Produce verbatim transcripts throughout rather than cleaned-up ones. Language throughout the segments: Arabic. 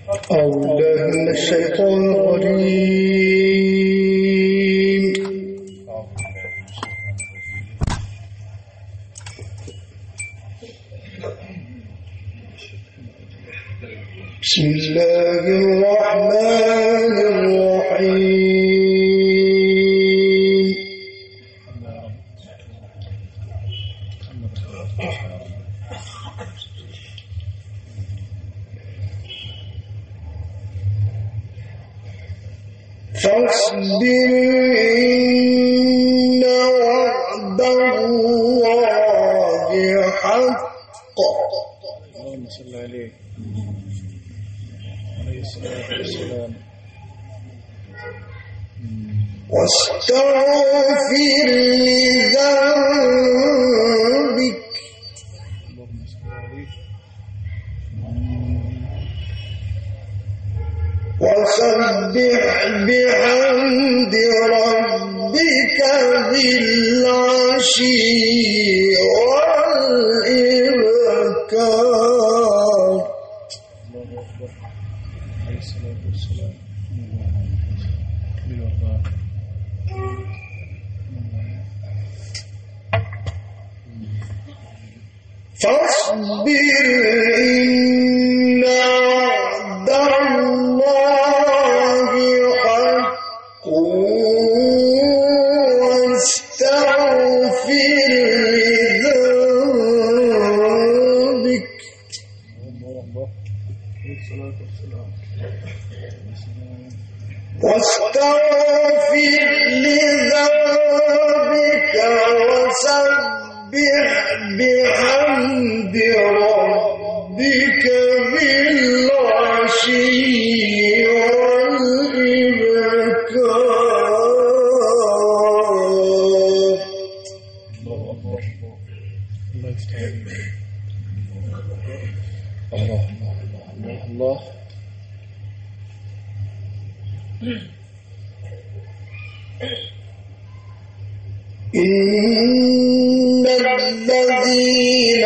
أعوذ بالله من الشيطان الرجيم. بسم الله الرحمن الرحيم. فاصبر إن وعد الله حق. اللهم صل عليه عليه الصلاة والسلام. واستغفر لذنبك. اللهم صل عليه. وسبح بحمد ربك بالعشي والإبكار. الله أكبر عليه الصلاة والسلام. فاصبر إن وعد الله حق واستغفر لذنبك. واستغفر لذنبك وسبح بحمد ربك بالعشي والإبكار. الله أكبر. الله يفتح عليك. الله الله الله الله. إن الذين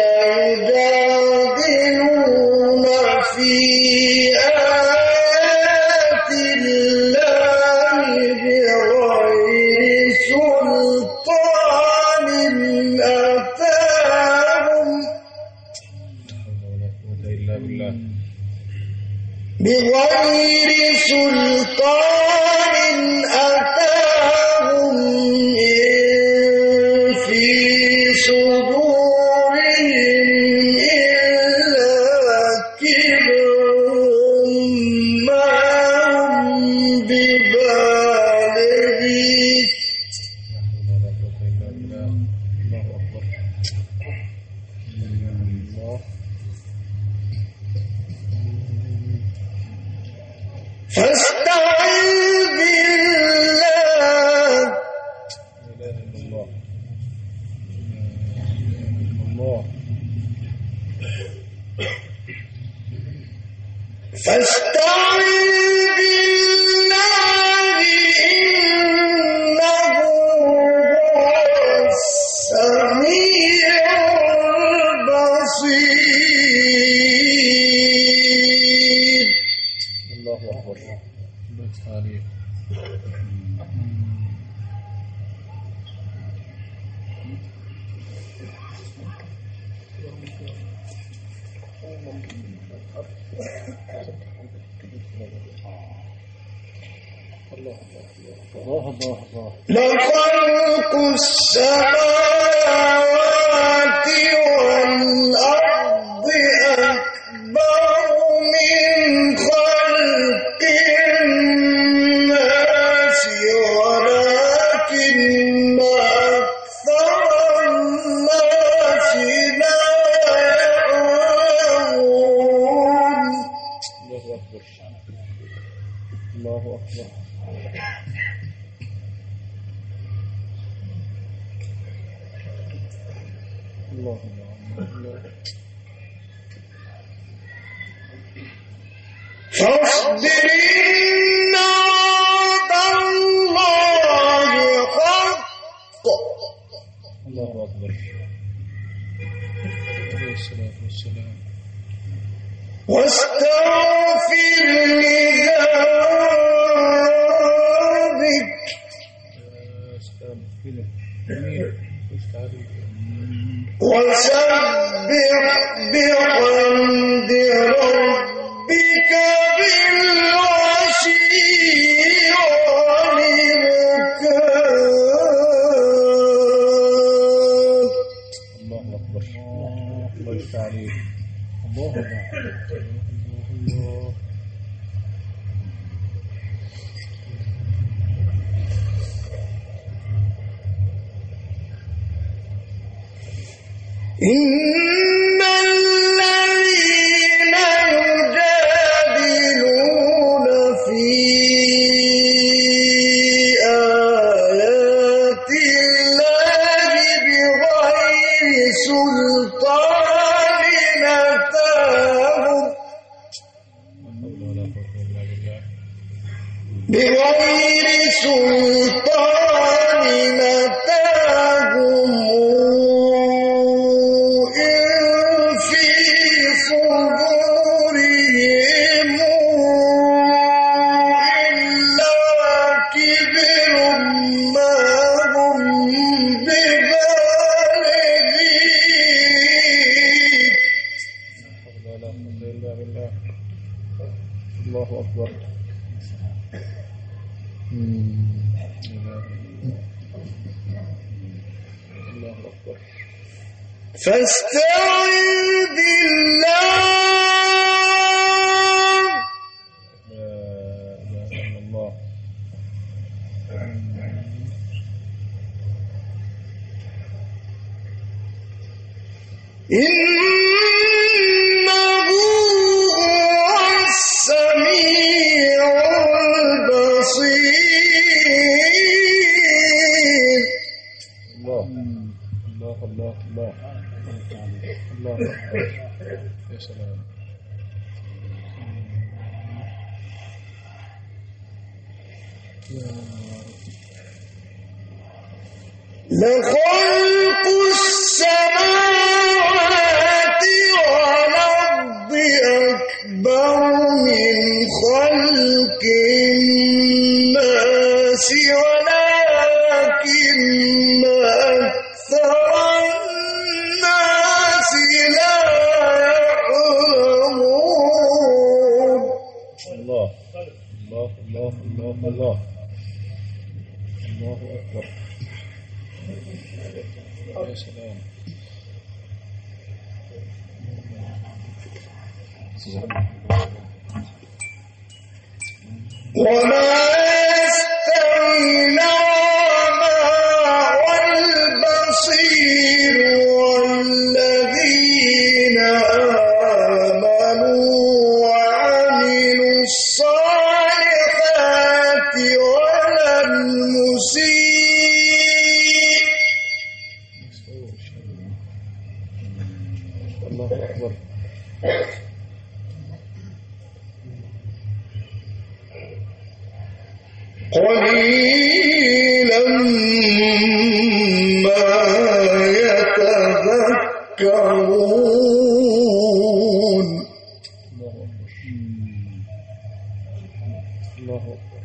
يجادلون في آيات الله بغير سلطان أتاهم بغير سلطان أتاهم في صدورهم إلا كبر ما هم ببالغيه. فاستعذ بالله. فاستعذ بالله إنه هو السميع البصير. الله أكبر. الله يفتح عليك. الله الله الله الله. لخلق السماوات والأرض أكبر من خلق الناس ولكن أكثر الناس لا يعلمون. الله أكبر. الله أكبر. الله الله. فاصبر إن وعد الله حق. الله أكبر. عليه الصلاة والسلام. واستغفر لذنبك وسبح بحمد ربك بالعشي والإبكار. الله أكبر. الله يفتح عليك. الله أكبر. الله. إن الذين يجادلون في آيات الله بغير سلطان أتاهم بغير سلطان أتاهم الله أكبر. الله أكبر. فاستعذ بالله. لا إله إلا الله. إنه هو السميع البصير. الله الله الله الله الله أكبر. يا سلام. لخلق السماوات والأرض أكبر من خلق الناس ولكن أكثر الناس لا يعلمون. الله الله الله الله الله الله أكبر. يا سلام. وما يستوي الأعمى والبصير والذين آمنوا وعملوا الصالحات ولا المسيء. الله أكبر. قليلا ما يتذكرون. الله أكبر.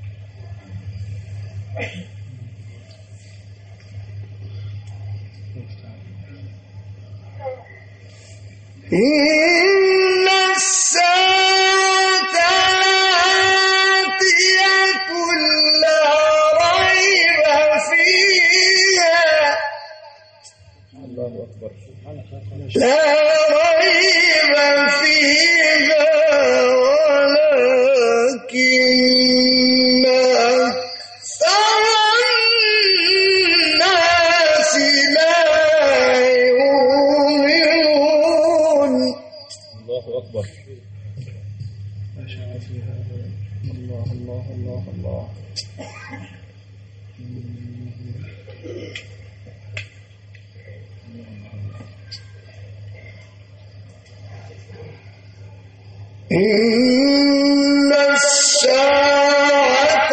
إن الساعة آتية لا ريب فيها. الله أكبر. لا ريب فيها ولكن أكثر الناس لا يؤمنون. الله أكبر. ما شاء فيها. الله الله الله الله. إن الساعة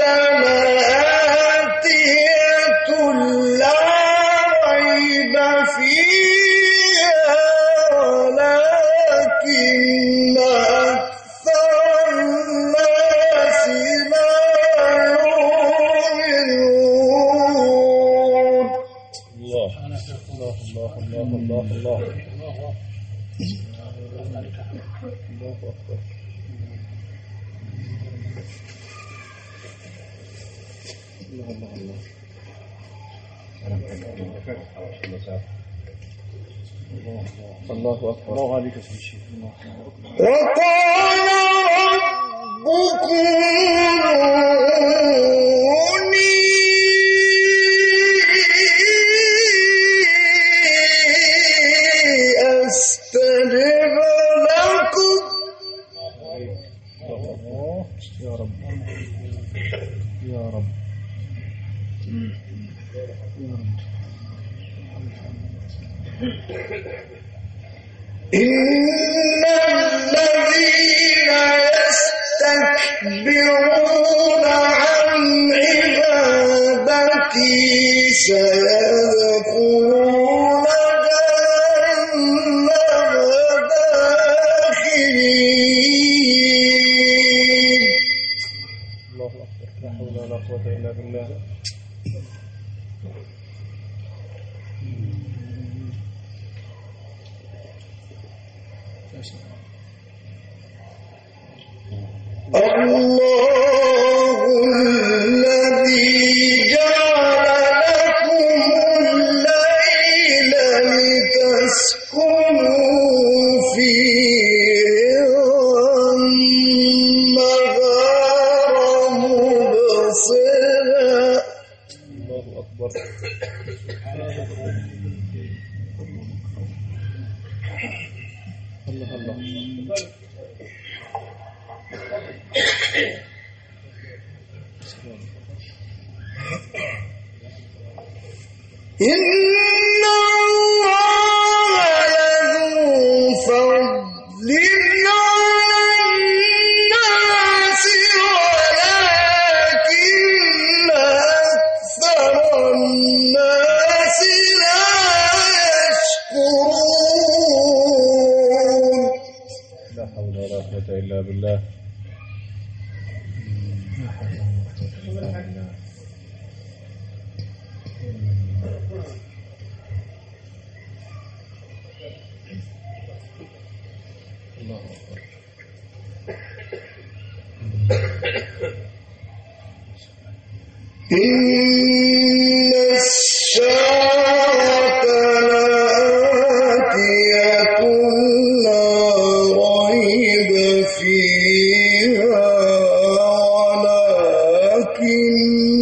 لآتية لا ريب فيها ولكن الله أكبر. الله الله الله. الله أكبر. الله عليك يا شيخ. الله أكبر. وقال ربكم ادعوني أستجب لكم. يا رب يا رب إن الذين يستكبرون عن عبادتي سيدخلون جهنم داخرين. الله أكبر. لا حول ولا قوة إلا بالله. الله الذي جعل لكم الليل لتسكنوا فيه والنهار مبصرا. الله أكبر. الله الله. إن الله لذو فضل على الناس ولكن أكثر الناس لا يشكرون. لا حول ولا قوة إلا بالله. لا حول ولا قوة إلا بالله. الله أكبر. إن الساعة لآتية لا ريب فيها ولكن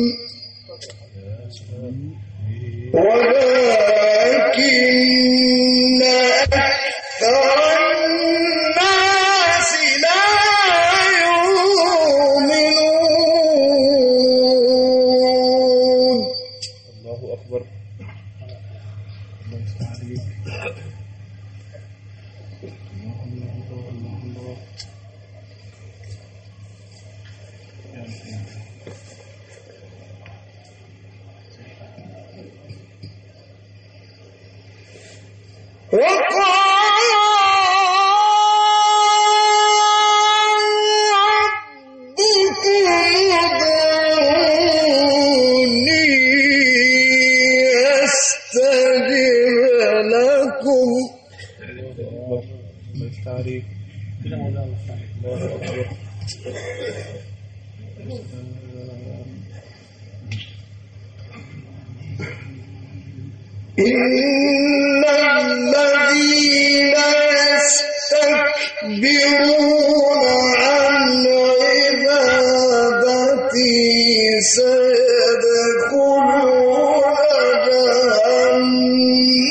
ولكن أكثر الناس لا يؤمنون. الله أكبر. الله يفتح عليك. الله الله الله الله. يا رب يا رب. وقال ربكم ادعوني أستجب لكم. الله يفتح عليك. الله أكبر. إن الذين يستكبرون عن عبادتي سيدخلون جهنم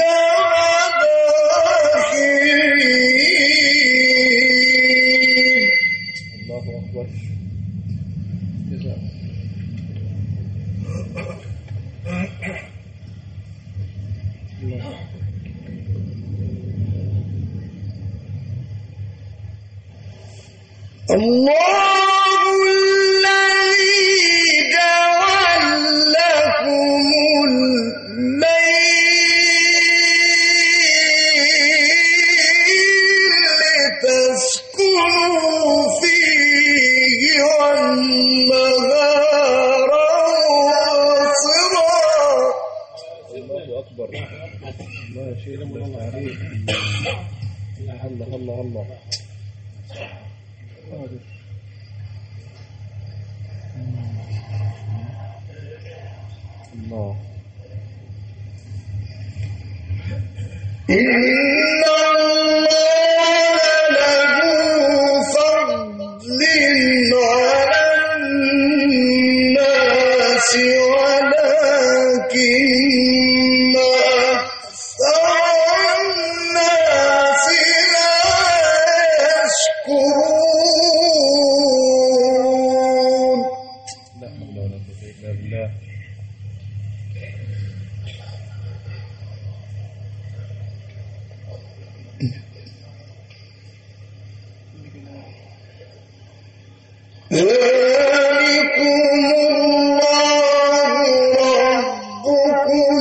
داخرين. الله أكبر. جزاك. الله الذي جعل لكم الليل لتسكنوا فيه والنهار مبصرا. الله أكبر. الله يا شيخ. الله يفتح عليك. الله الله الله. إن الله له فضل على الناس ولكن أكثر الناس لا يشكرون. لا حول ولا قوة إلا بالله. ذلكم الله ربكم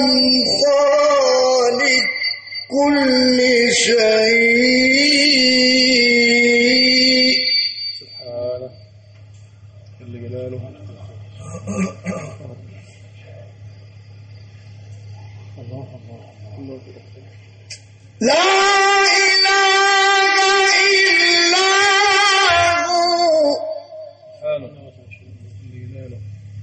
خالق كل شيء سبحانه جل جلاله. الله الله الله لا إله إلا هو سبحانه جل جلاله.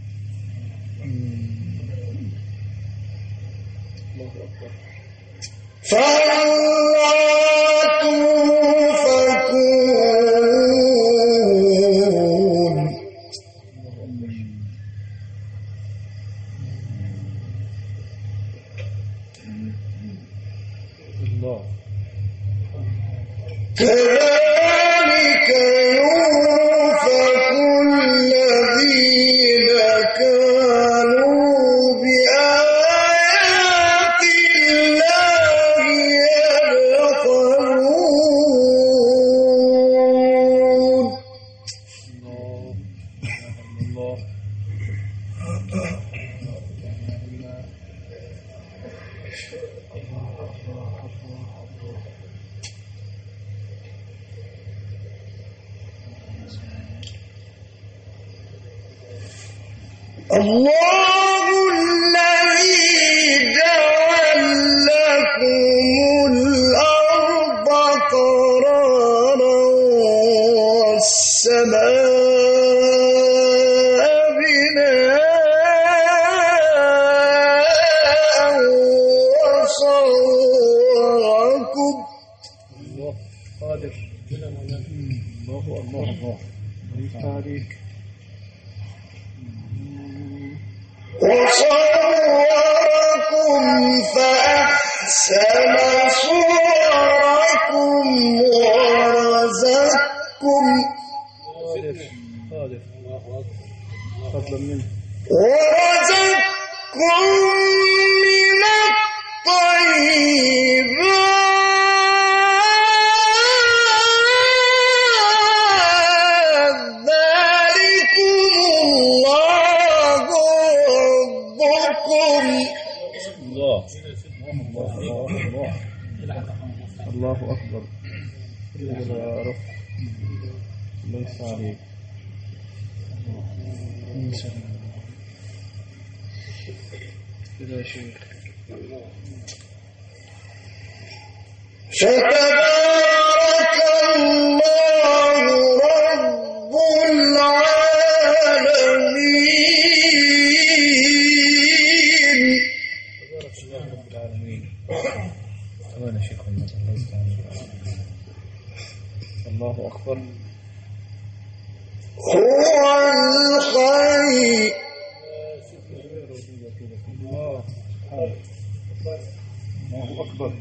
الله أكبر. فلا توفكون. الله كذلك يؤفك الذين كانوا بآيات الله يجحدون. الله الله الذي جعل لكم الأرض قرارا والسماء بناء وصوركم الله قادر. الله الله الله يفتح عليك. وصوركم فأحسن صوركم ورزقكم قادر قادر فضلا منه. ورزقكم من الطيبات ذلكم الله ربكم. الله الله الله الله أكبر. يا رب ليس عليك. كذا شيخ. فتبارك الله رب العالمين. تبارك الله رب العالمين. أنا شيخ الله أكبر. هو الخير. الله الله أكبر.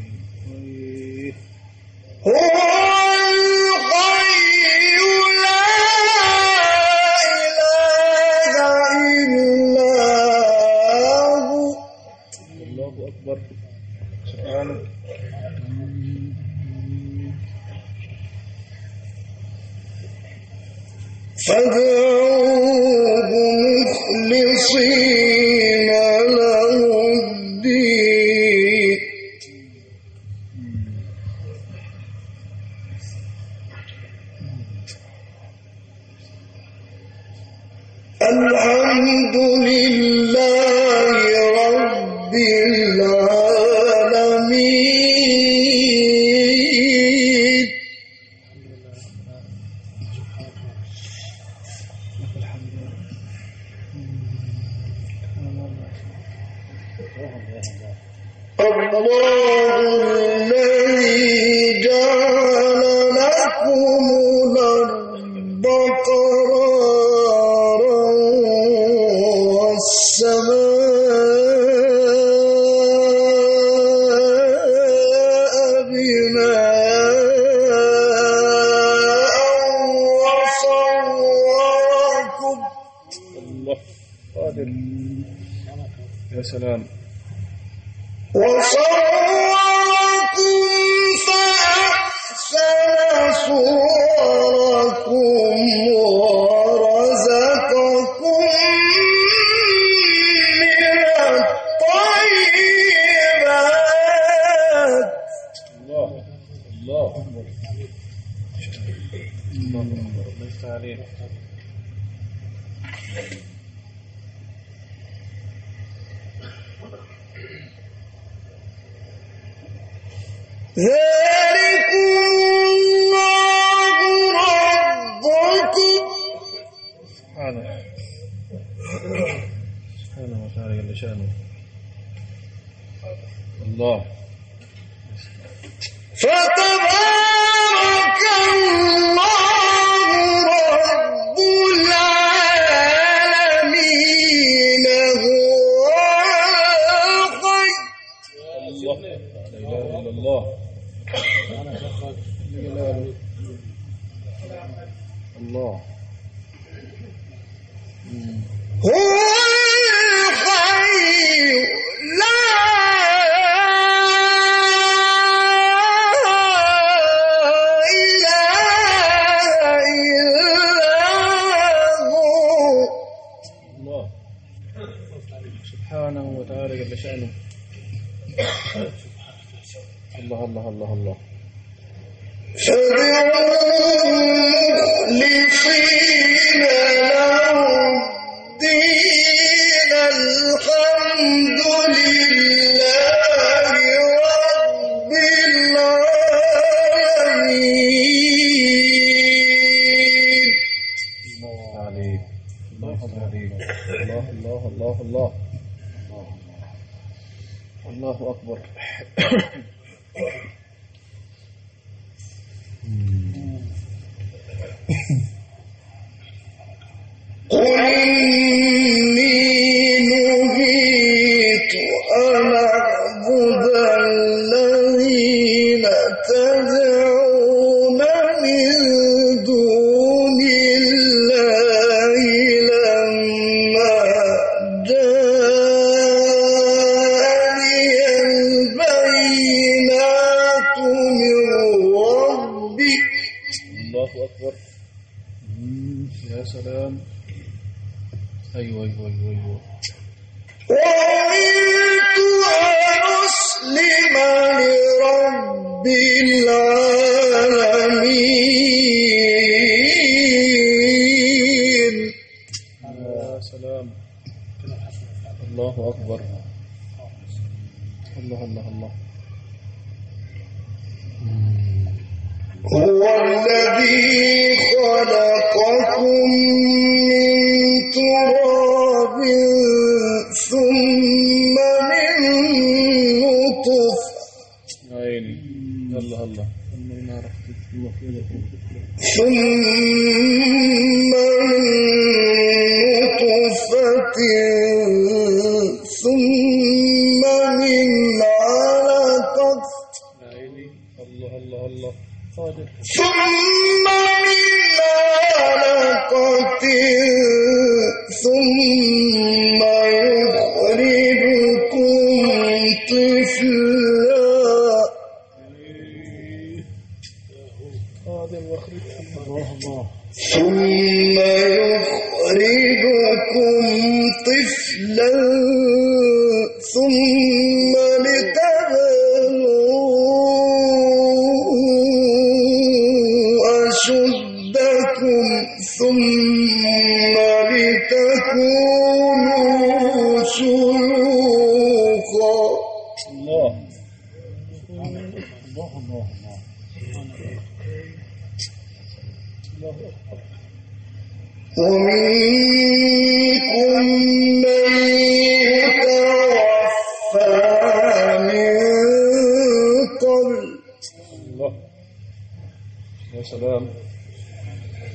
هو الخير لا إله إلا هو. الله أكبر. سبحانه. فادعوه مخلصين له الدين. الحمد لله رب العالمين. الله الأرض قرارا والسماء بناء وصوركم الله قادر. يا سلام. وصوركم فأحسن صوركم ورزقكم من الطيبات. الله الله أكبر. الله أكبر. الله يفتح عليك. ذلكم الله ربكم سبحانه سبحانه وتعالى جل شأنه. الله. فتبارك الله رب العالمين هو الخير. الله لا إله إلا الله. الله هو الخير لا إله إلا هو. الله سبحانه وتعالى جل شأنه. الله الله الله الله. فادعوه مخلصين له الدين الحمد لله رب العالمين. الله عليك. الله عليك. الله الله الله الله. الله أكبر. قل إني نهيت أن أعبد الذين تدعون من دون الله لما جاءني البينات من ربي. الله أكبر. يا سلام. أيوة أيوة أيوة أيوة. وأمرت أن أسلم لرب العالمين. يا سلام. الله أكبر. الله الله الله. هو الذي خلقكم من تراب ثم من نطفة عيني. الله الله. ثم من نطفة ثم من علقة عيني. الله الله الله. قادر. ثم من علقة ثم يخرجكم طفلا. قادر واخرجكم. الله الله. ثم يخرجكم طفلا ثم لتبلغوا أشدكم ثم لتكونوا شيوخا. الله الله الله الله. الله أكبر. ومنكم من يتوفى من قبل الله. يا سلام.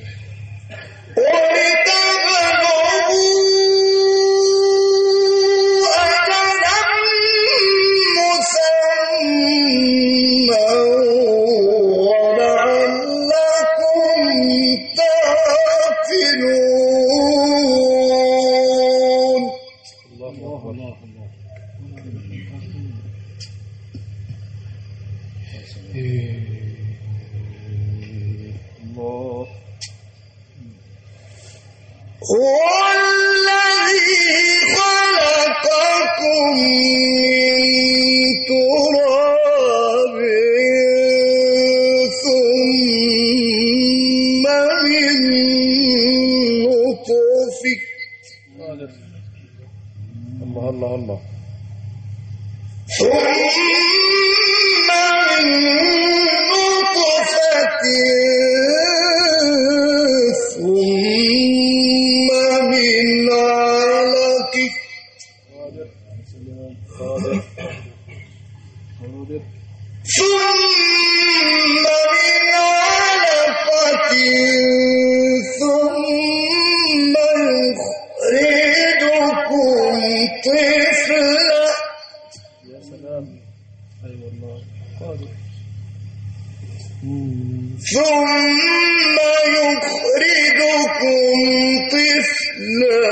تعقلون الله الله الله الله هو الذي خلقكم من تراب ثم من نطفة الله الله الله ثم من نطفة ثم من علقة ثم من علقة ثم يخرجكم طفلا يا سلام أي والله قادر ثم يخرجكم طفلا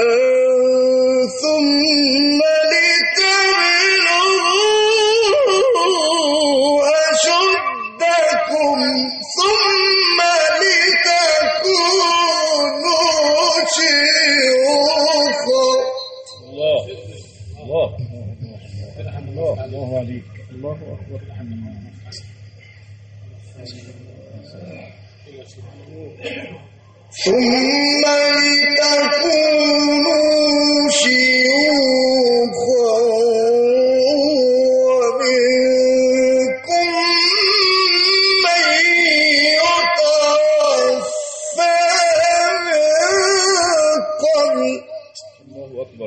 ثم لتبلغوا أشدكم ثم لتكونوا شيوخا الله الله الله الله عليك الله أكبر ثم لتكونوا شيوخا ومنكم من يتوفى من قبل الله أكبر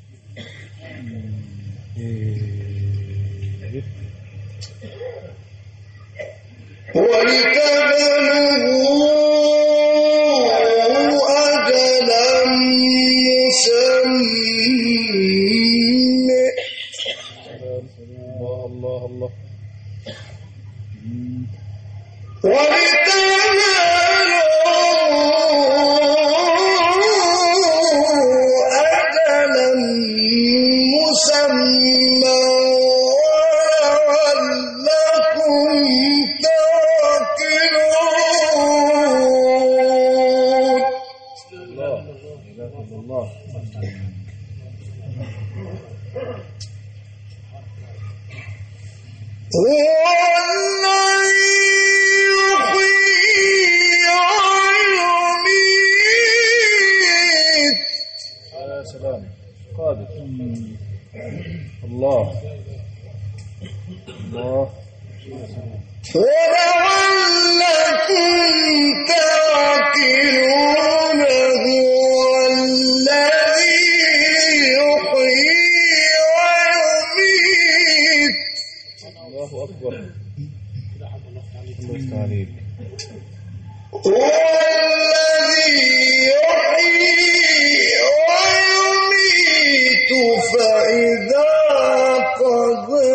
ولتبلغوا أجلا مسمى الله الله الله ولتبلغوا أجلا مسمى ولعلكم تعقلون الله إله إلا الله هو الذي يحيي ويميت يا سلام قادر الله الله ولعلكم تعقلون هو الذي يحيي ويميت الله أكبر الله يستعانيك هو الذي يحيي ويميت فإذا قضى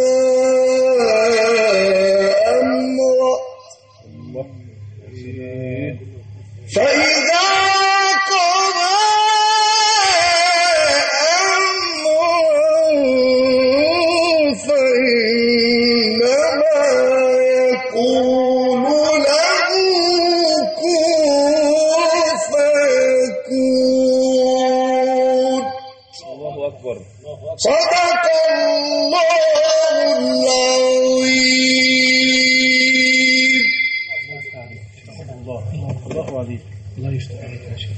أمرا الله فإذا قضى أمرا فإنما يقول له كن فيكون الله أكبر صدق الله العظيم الله الله عليك الله يفتح عليك يا شيخ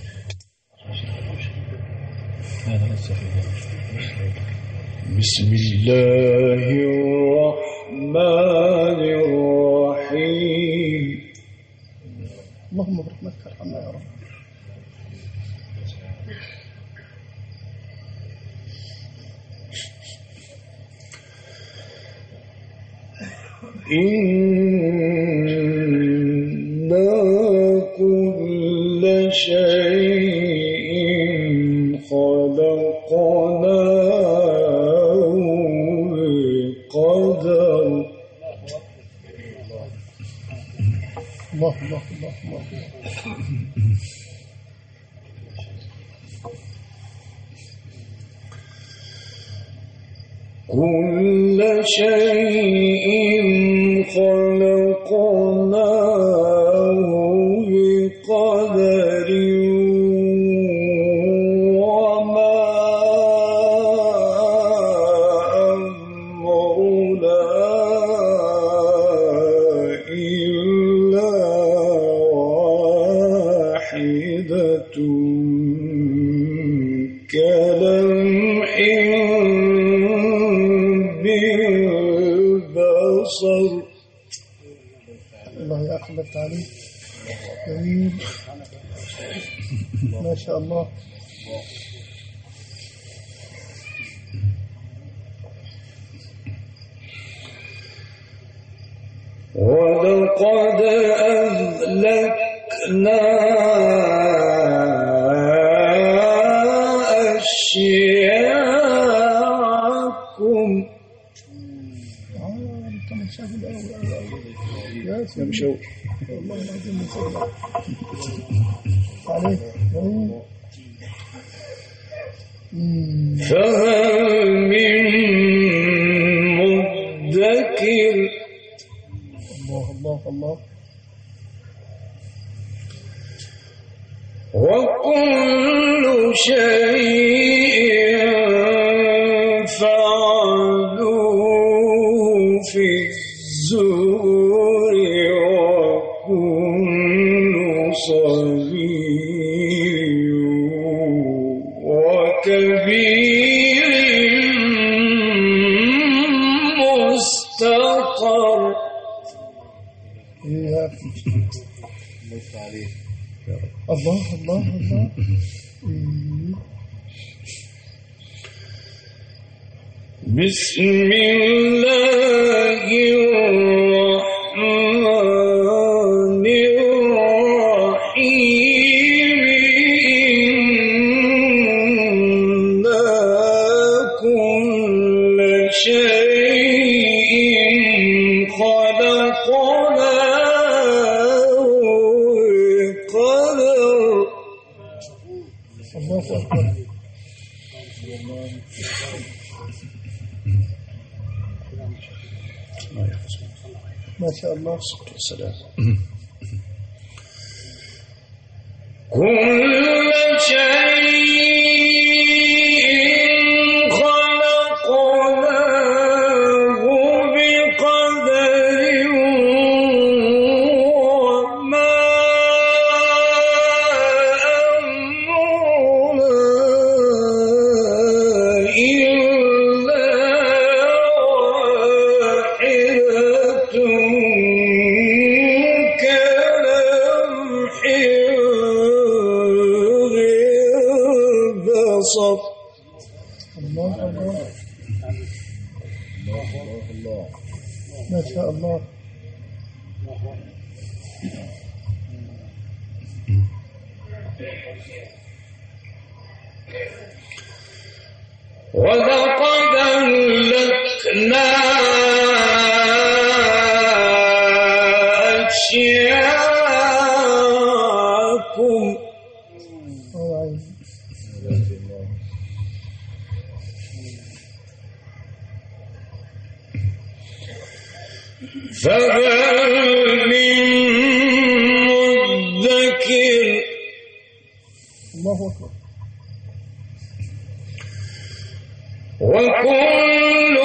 هذا السفينة بسم الله الرحمن الرحيم اللهم برحمتك ارحمنا يا رب إنا كل شيء خلقناه بقدر الله الله الله الله كل شيء خلقناه بقدر وما أمرنا إلا واحدة كلمح بالبصر. الله يا أخي الله عليك، جميل ما شاء الله. ولقد أهلكنا أشياءكم. يا مشوش والله العظيم مسلم عليك. فهل من مدكر. الله الله الله. وكل شيء فعلوه في الزور وكل صغير وكبير مستقر. الله الله الله. بسم الله الرحمن الرحيم. إنا كل شيء خلقناه بقدر. الله أكبر. ما شاء الله. والسلام. كل شيء خلقناه بقدر وما أمرنا إلا واحدة كلمح بالبصر. الله الله ما شاء الله. ولقد أهلكنا أشياءكم. فهل من مدكر. الله أكبر. وكل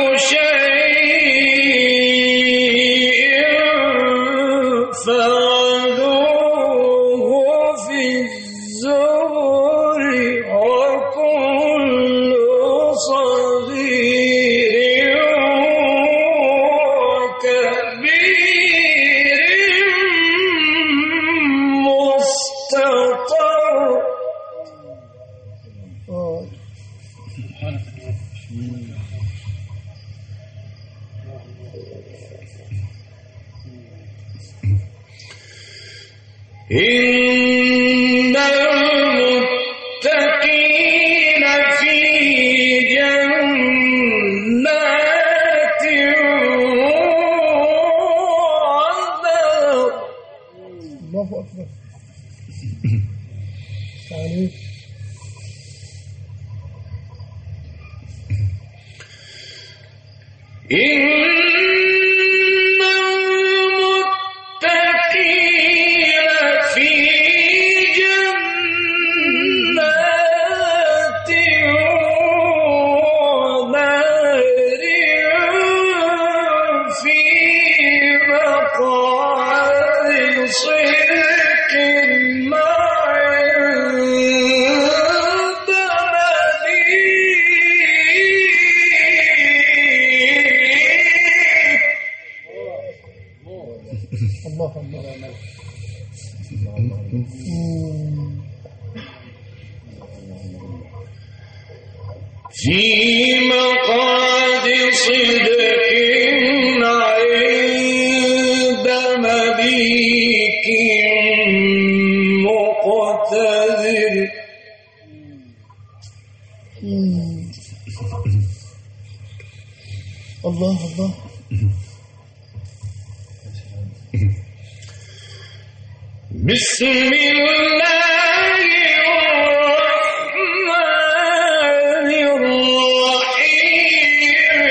شيء فعلوه في الزبر وكل صغير وكبير مستطر. آه. إن المتقين في جنات وعيون. الله أكبر. عليك. إن المتقين في جنات ونهر في مقعد صدق عند مليك. الله الله في مقعد صدق عند مليك مقتدر. الله الله. بسم الله الرحمن الرحيم.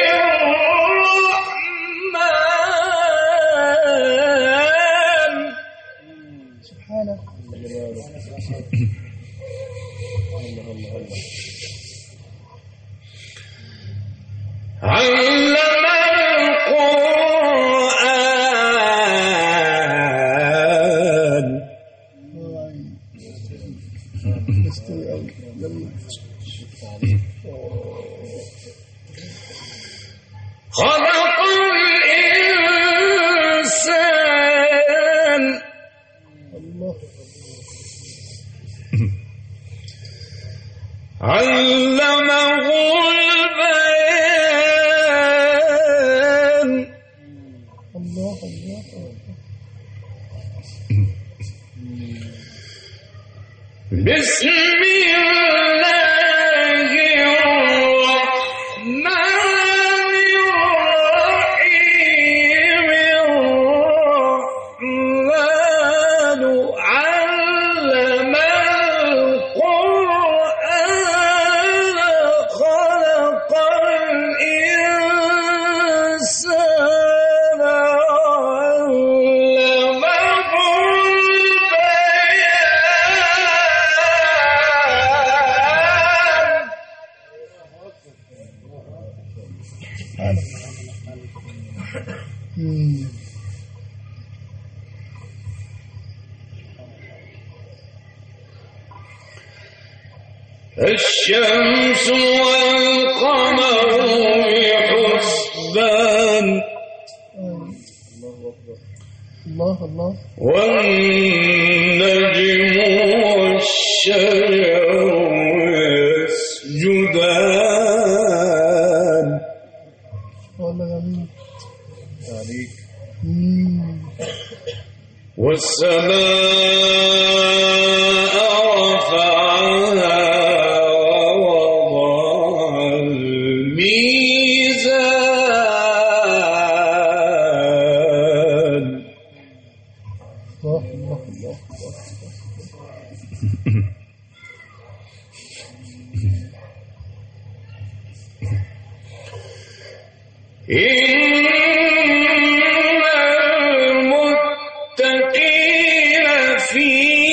الرحمن سبحانه. علم القرآن. خلق الإنسان. الله. علمه البيان. الله الله. بسم الله الرحمن الرحيم. الرحمن علم القرآن خلق الإنسان علمه مم. الشمس والقمر بحسبان. الله الله. والنجم والشجر يسجدان. والله جميل. عليك. والسماء رفعها ووضع الميزان. الله الله الله. إن المتقين في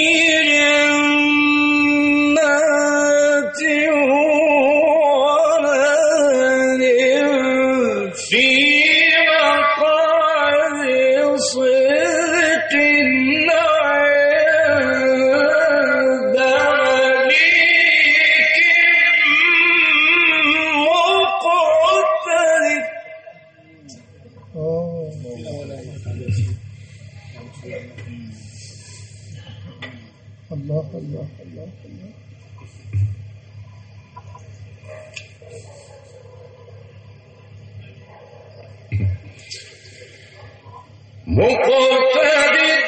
جنات ونهر في مقعد صدق عند الله الله الله الله. مقتدر.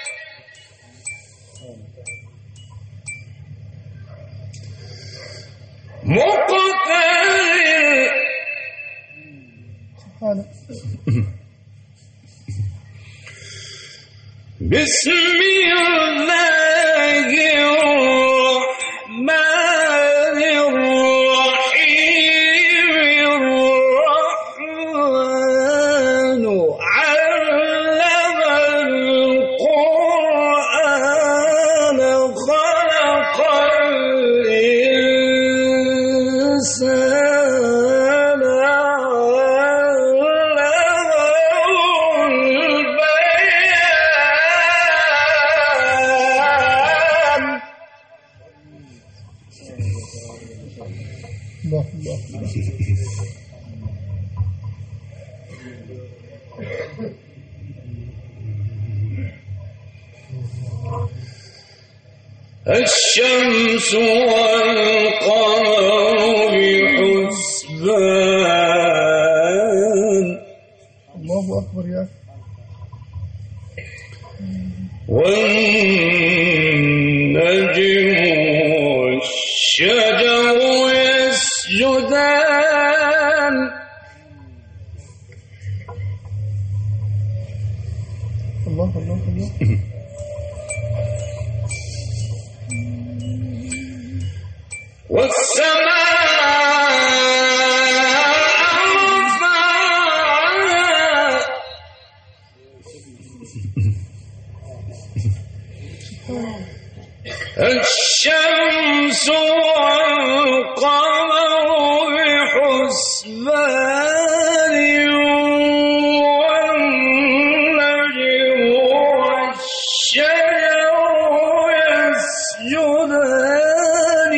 مقتدر. سبحانه. بسم الله الرحمن الإنسان علمه البيان. الله الله الشمس والقمر بحسبان. الله أكبر يا أخي. والنجم والشجر يسجدان. الله الله الله والسماء رفعها. الشمس والقمر بحسبان. والنجم والشجر يسجدان.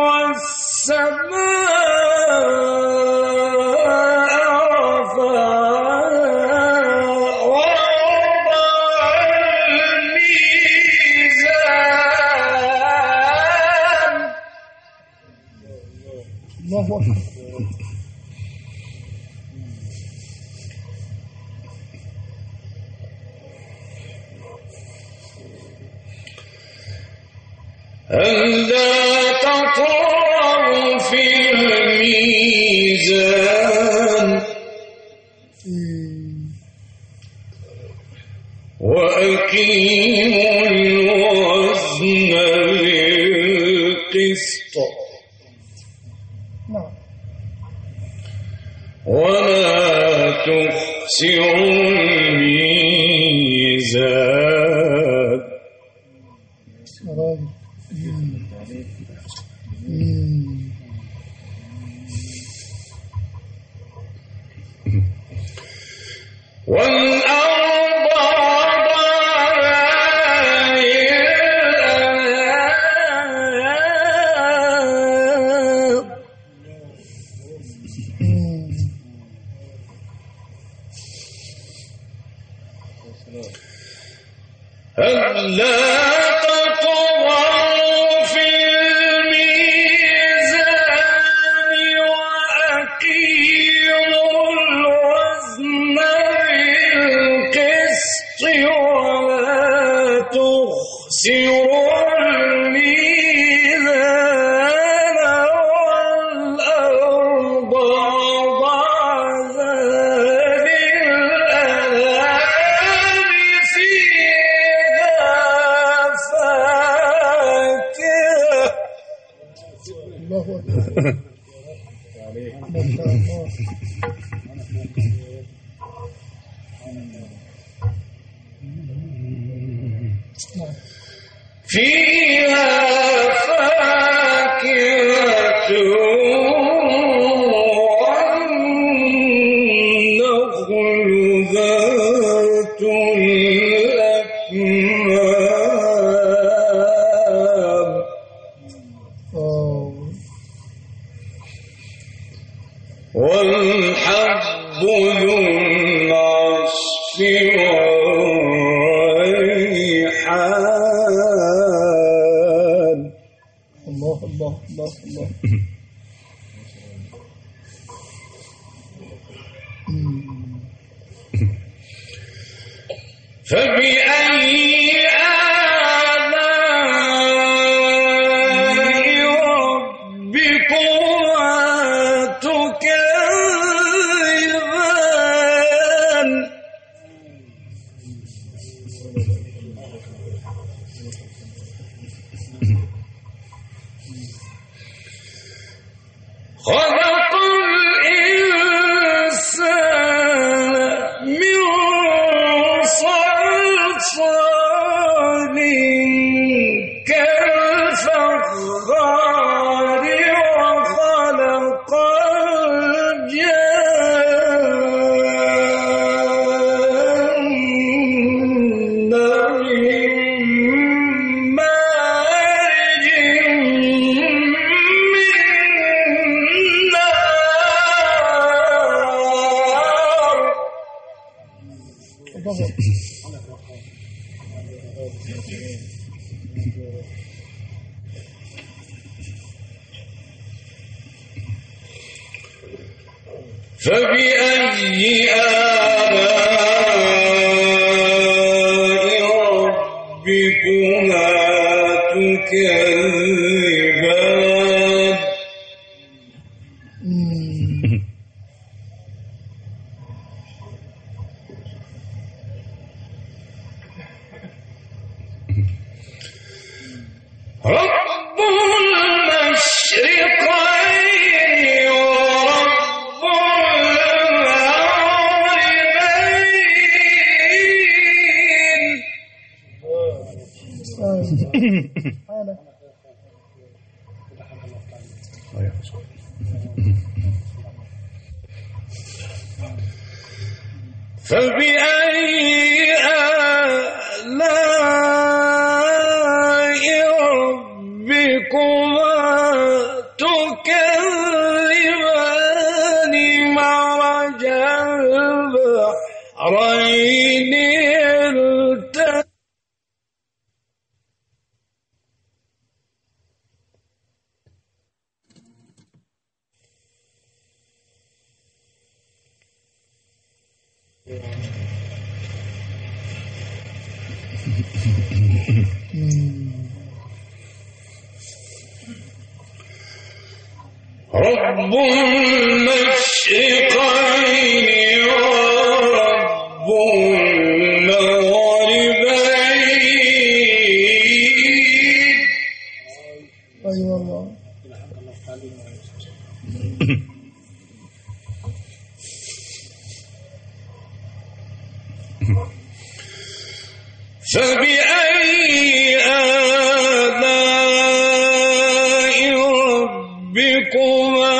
والسماء رفعها ووضع الميزان. الله أكبر. ألا تطغوا في الميزان. وأقيموا الوزن بالقسط نعم. ولا تخسروا الميزان. راجل. والأرض وضعها للأنام. ألا تطغوا في الميزان. وأقيموا الوزن بالقسط ولا تخسروا الميزان. والأرض وضعها للأنام. فيها فاكهة. الله أكبر. ما شاء الله. فيها فاكهة والنخل ذات الأكمام. آه. والحب ذو العصف والريحان. الله الله الله الله. فبأي آلاء ربكما تكذبان. خلق الإنسان من صلصال كالفخار. وخلق الجن من مارج من نار. فبأي آلاء ربكما تكذبان. رب المشرقين ورب المغربين. فبأي آلاء ربكما تكذبان. مرج البحرين يلتقيان. رب المشرقين ورب المغربين. أيوة الله. فبأي آلاء ربكما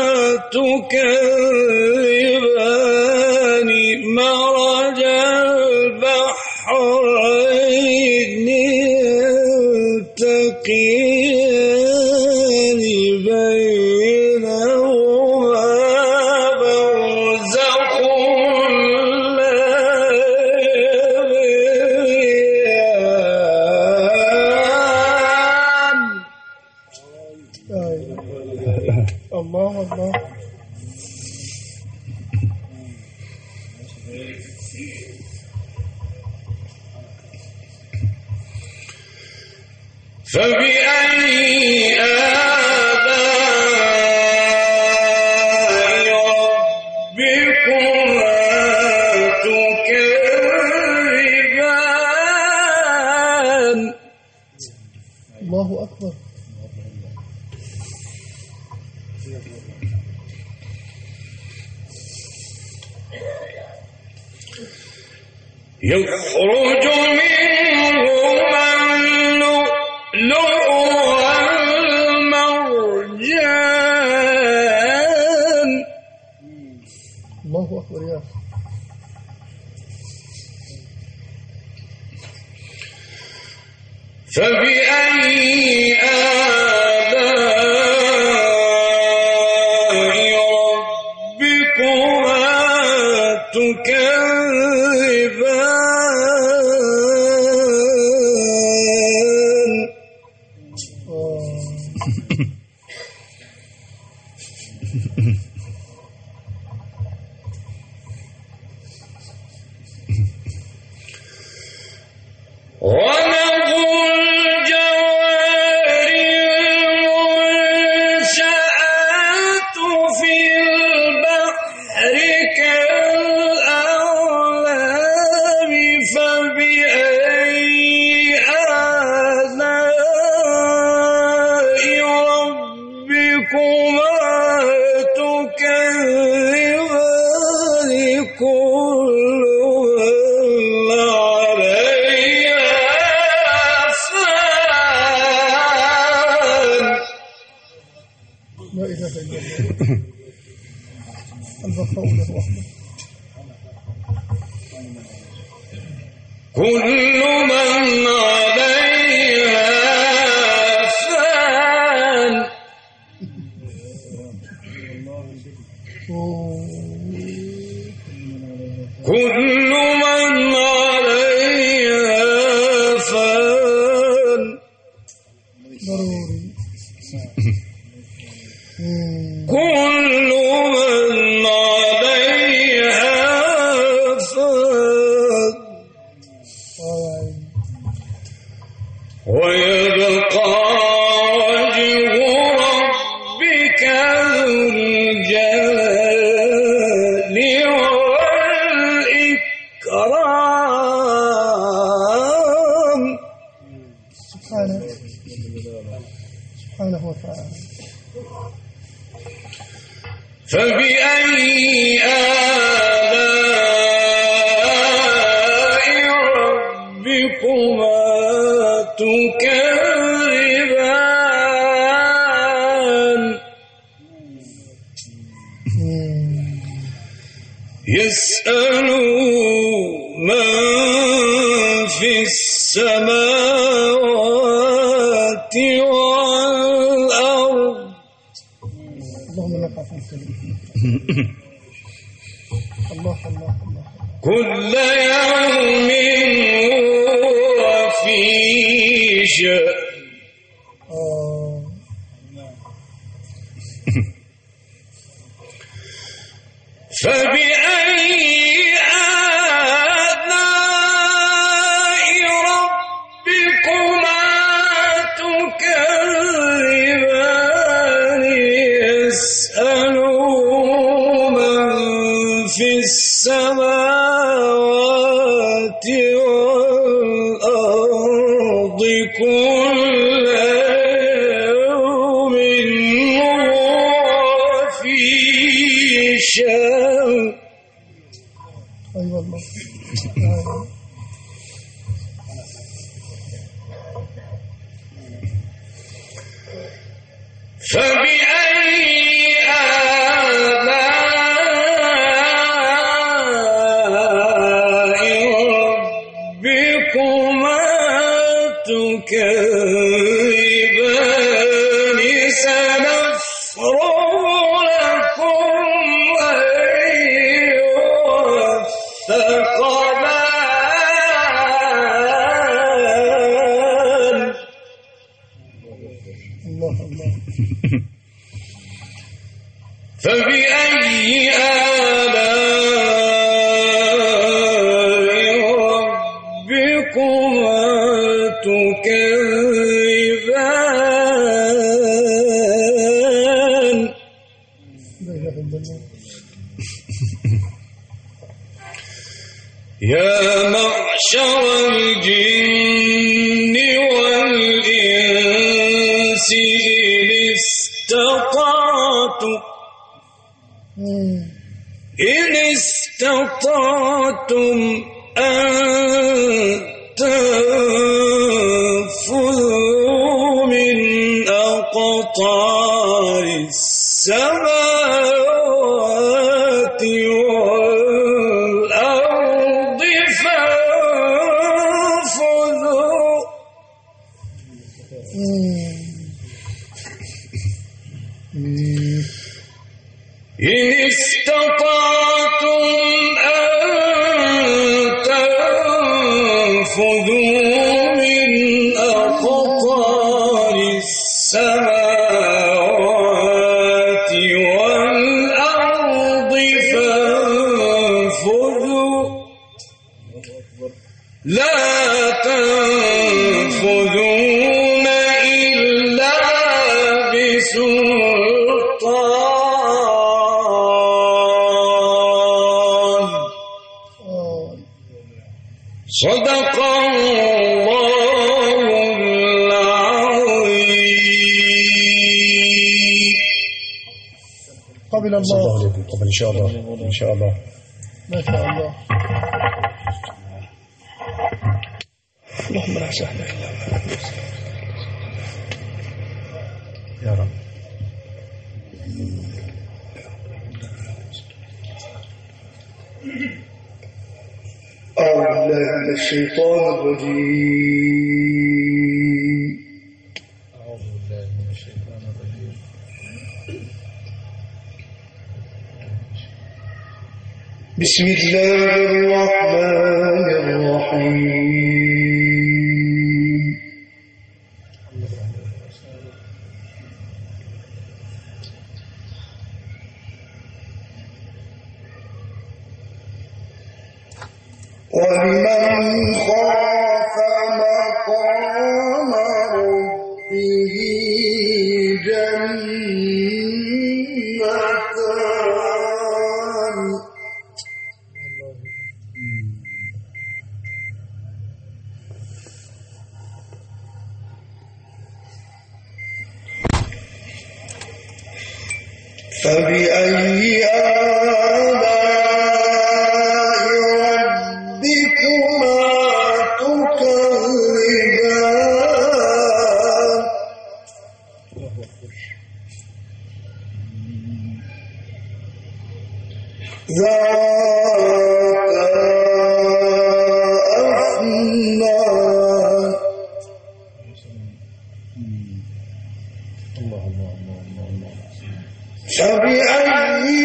تكذبان. مرج البحرين يلتقيان بينهما برزخ لا يبغيان. الله الله. فبأي آلاء ربكما تكذبان. الله أكبر. يخرج منهما اللؤلؤ والمرجان. الله أكبر يا أخي. فبأي آلاء ربكما تكذبان. وله الجوار المنشآت في البحر كالأعلام. فبأي آلاء ربكما تكذبان. إله إلا الله البقاء له وحده. كل من عليها فان كل من عليها فان ضروري. كل من عليها فان ويبقى وجه ربك ذو الجلال والإكرام. سبحانه سبحانه وتعالى. فبأي آلاء ربكما تكذبان. يسأل من في السماوات والأرض. اللهم لك عفو سليم. الله الله الله. كل يوم هو في شأن. فبأي آلاء ربكما تكذبان. يسأل من في السماوات والأرض كل يوم هو في شأن. أي والله. فبأي آلاء ربكما تكذبان. سنفرغ لكم أيها الثقلان. الله الله. فبأي آلاء ربكما تكذبان. لا إله إلا الله. يا معشر الجن والإنس إن استطعتم إن استطعتم أن تنفذوا من أقطار السماوات والأرض فانفذوا. إن استطعتم أن تنفذوا من أقطار السماوات والأرض فانفذوا. لا تنفذون إلا بسلطان. صدق الله العظيم. قبل صلى الله الله. عليكم. طبعا إن شاء الله إن شاء الله. ما شاء الله. اللهم لا سهل إلا ما يا رب. من الشيطان الرجيم. أعوذ بالله من الشيطان الرجيم. بسم الله الرحمن الرحيم. ولمن خاف مقام ربه جنتان. فبأي آلاء ربكما تكذبان. ذواتا أفنان. الله الله الله الله الله. فبأي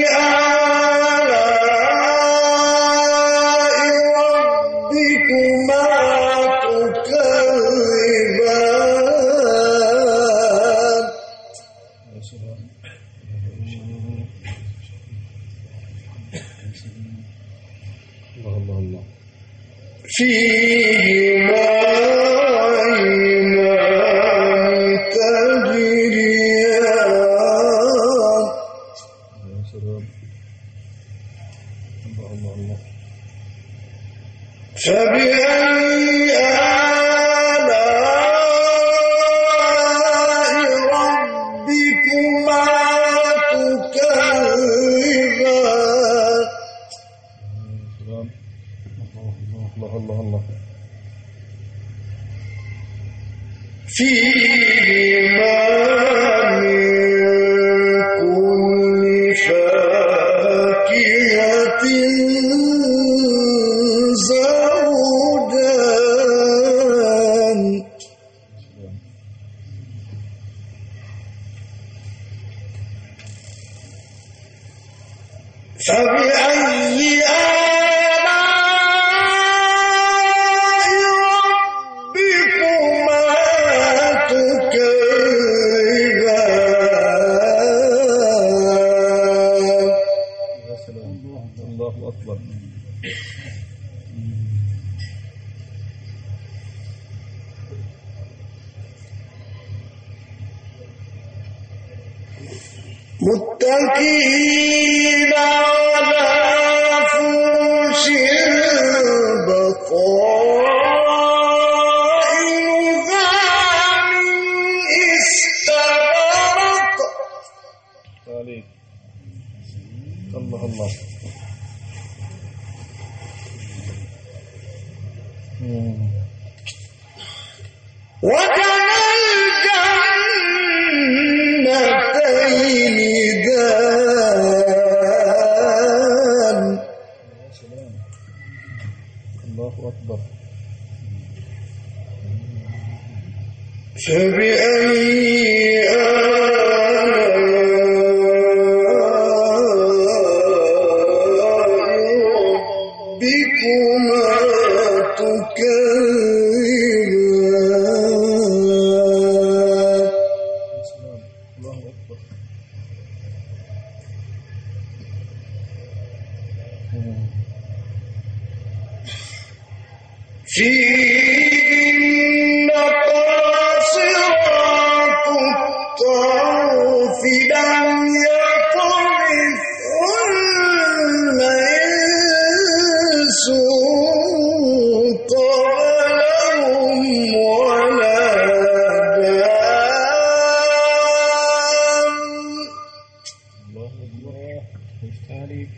آلاء ربكما تكذبان. الله الله الله. فيهما عينان تجريان. يا سلام. الله الله الله. فبأي آلاء ربكما تكذبان. الله الله الله. فيهما من كل فاكهة زوجان. فبأي آلاء ربكما تكذبان. يا سلام. الله أكبر. متكئين على فرش بطائنها من استبرق. عليك. الله الله. وجنى الجنتين دان. يا سلام. الله أكبر. فبأي آلاء ربكما تكذبان. يا سلام. الله أكبر. فيهن قاصرات الطرف لم يطمثهن إنس قبلهم ولا جان. الله أكبر. يفتح عليك.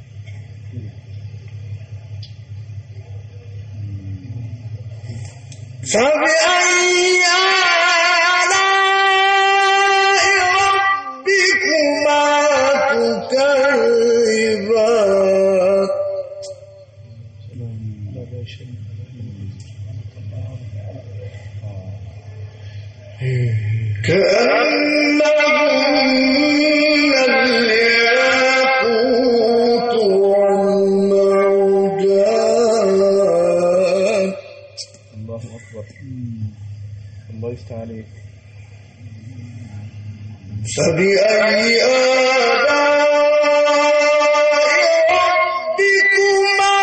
فبأي آلاء ربكما تكذبان. لا لا شيء. كأنهن الياقوت والمرجان. الله أكبر. الله يفتح عليك. فبأي آلاء ربكما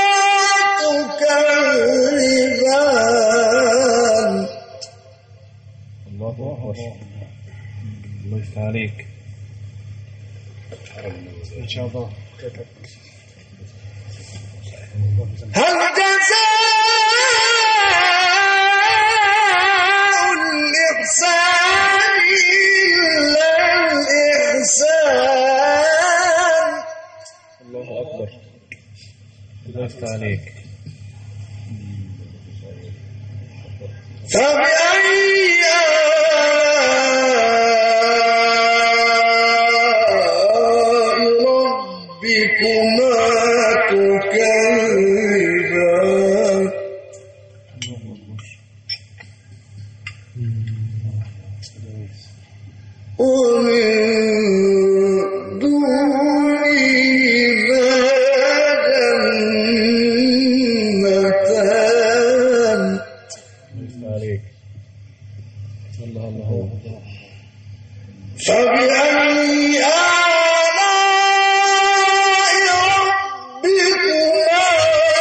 تكذبان. الله أكبر. الله يفتح عليك. إن شاء الله. هل جزاء الإحسان إلا الإحسان. الله أكبر. الله يفتح عليك. فبأي آلاء ربكما تكذبان. ومن دونهما جنتان. عليك. الله الله الله. فبأي آلاء ربكما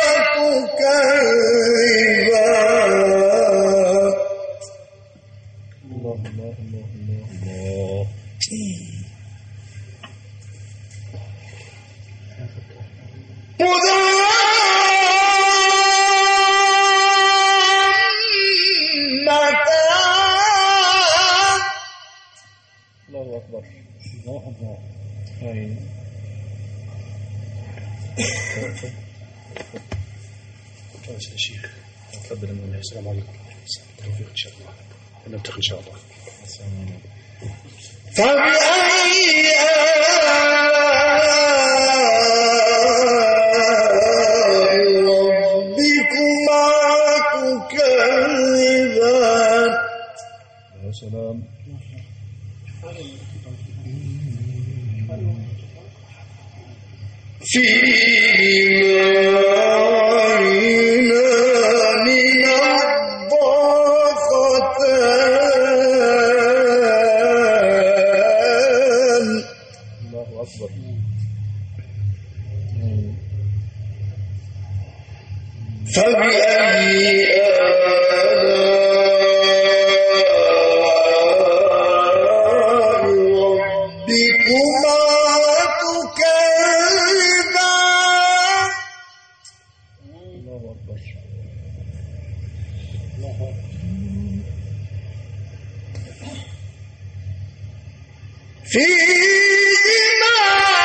تكذبان. الله الله الله الله. مدامتان. الله أكبر. الله أكبر. هاي. يا شيخ تفضل من السلام عليكم. التوفيق ان شاء الله ونلتقي ان شاء الله. فبأي آلاء ربكما تكذبان. يا سلام. فيهما عينان نضاختان. الله أكبر. فبأي آلاء ربكما تكذبان. الله أكبر. فيهما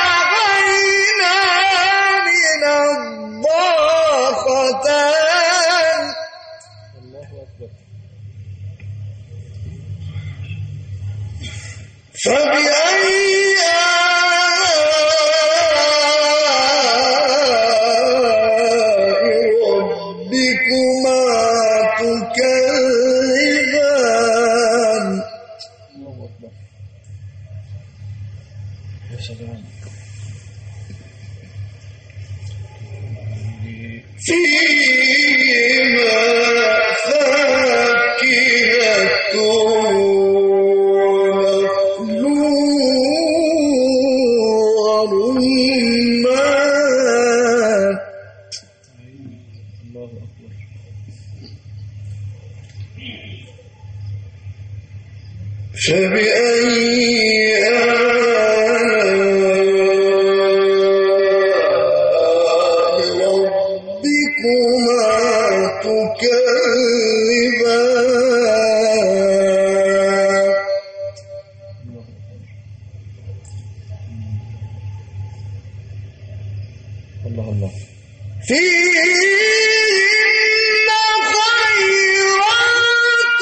عينان نضاختان. الله أكبر. فبأي آلاء ربكما تكذبان. الله أكبر. يا سلام. فيهما فاكهة ونخل ورمان. الله أكبر. فبأي آلاء ربكما تكذبان. الله الله. فيهن خيرات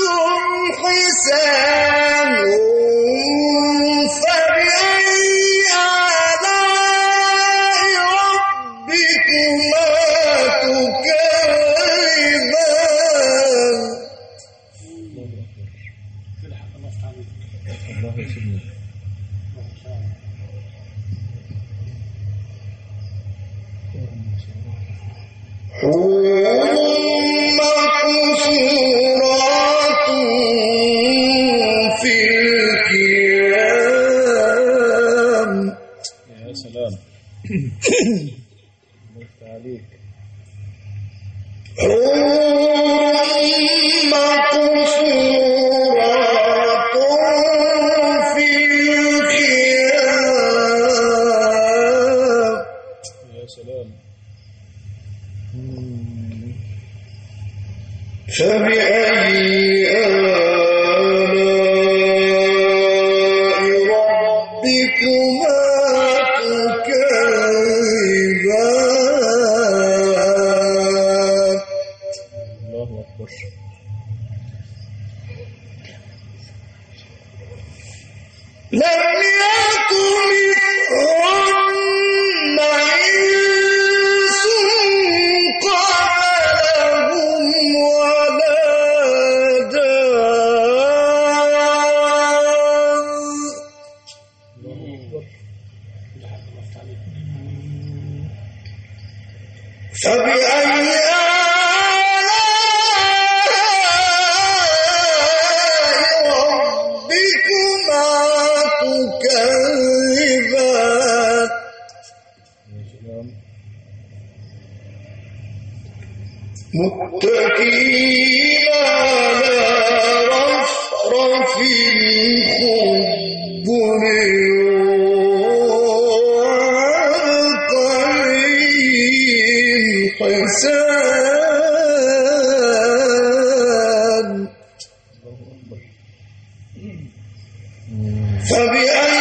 حسان. فبأي آلاء ربكما تكذبان. الله يسلمك. حور مقصورات في الخيام. يا سلام. ملك عليك. حور مقصورات في الخيام. يا سلام. فبأي آلاء ربكما تكذبان. الله أكبر. لم يطمثهن إنس قبلهم ولا جان. فبأي آلاء ربكما تكذبان. يا سلام. متكئين على رفرف خضر وعبقري حسان. فبأي